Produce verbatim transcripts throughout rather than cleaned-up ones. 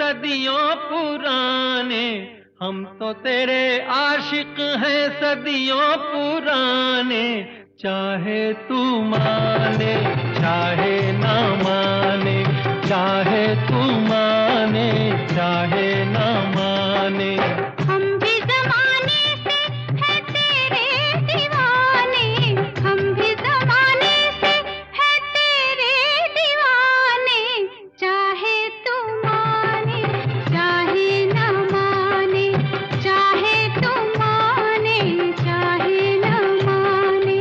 सदियों पुराने, हम तो तेरे आशिक हैं सदियों पुराने। चाहे तू माने चाहे ना माने, चाहे तू माने चाहे ना माने, हम भी ज़माने से हैं तेरे दीवाने, हम भी ज़माने से हैं तेरे दीवाने। चाहे तू माने चाहे ना माने, चाहे तू माने चाहे ना माने।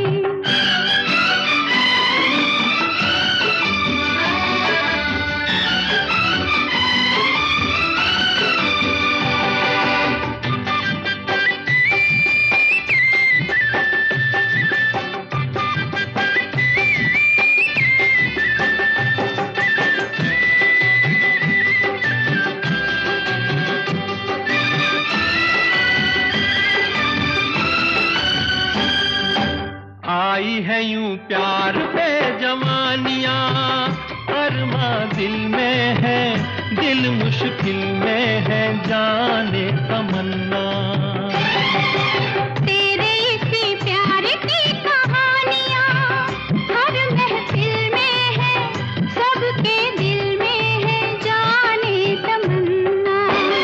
आई है यूं प्यार पे जवानियां, अरमा दिल में है, दिल मुश्किल में है, जाने तमन्ना। तेरे इसी प्यार की कहानियाँ हर महफिल में है, सबके दिल में है, जाने तमन्ना।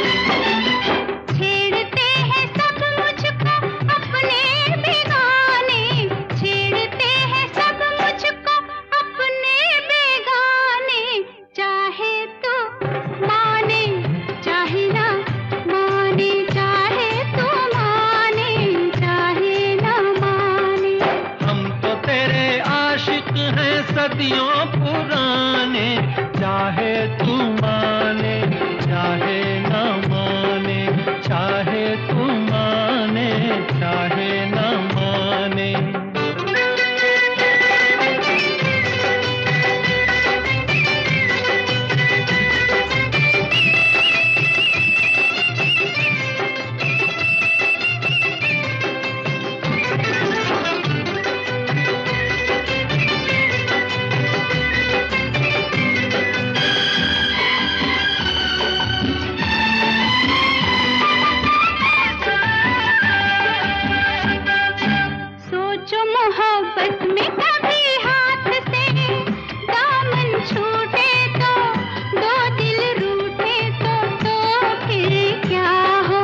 छेड़ते हैं सब मुझको अपने बेगाने, छेड़ते हैं सब मुझको अपने बेगाने। चाहे तो माने चाहे ना माने, चाहे तो माने चाहे ना माने। हम तो तेरे आशिक हैं सदियों पुराने। चाहे तू माने चाहे ना माने, चाहे तू माने चाहे ना माने। सोचो मोहब्बत में कभी हाथ से दामन छूटे तो, दो दिल रूठे तो, तो फिर क्या हो।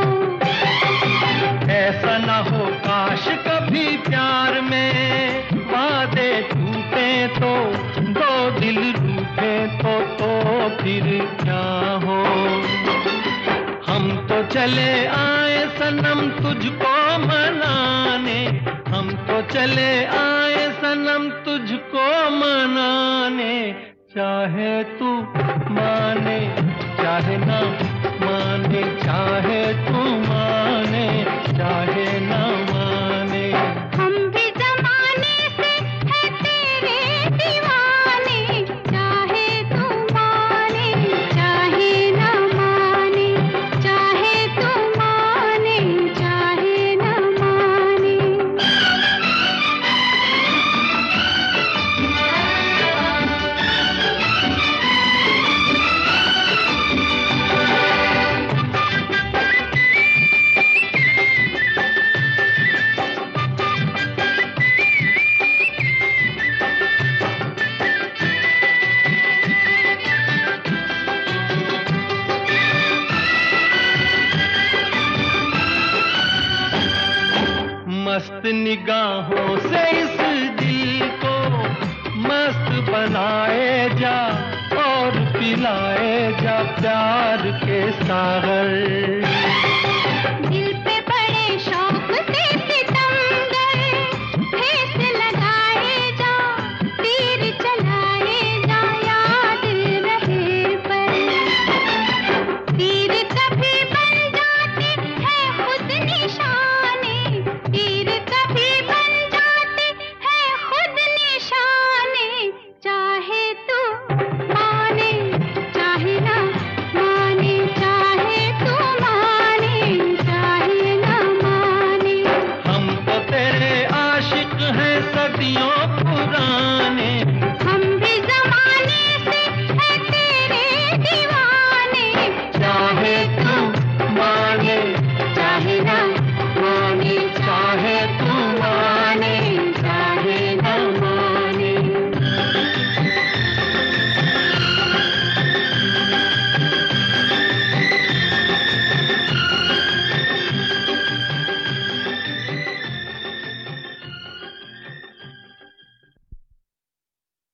ऐसा ना हो काश कभी प्यार में वादे टूटे तो, दो दिल रूठे तो, तो फिर क्या हो। हम तो चले आए सनम तुझको मनाने, हम तो चले आए सनम तुझको मनाने। चाहे तू माने चाहे ना माने, चाहे तू माने चाहे ना माने। हम भी ज़माने से हैं तेरे दीवाने, चाहे तू माने चाहे ना माने, चाहे तू माने चाहे ना माने। मस्त निगाहों से इस दिल को मस्त बनाए जा, और पिलाए जा प्यार के सागर। दिल पे बड़े शौक से सितमगर ठेस लगाए जा, तीर चलाए जा, याद रहे पर। तीर कभी बन जाते हैं खुद निशाने, तीर कभी बन जाते हैं खुद निशाने। चाहे तू माने चाहे ना माने, चाहे तू माने चाहे ना माने। हम तो तेरे आशिक हैं सदियों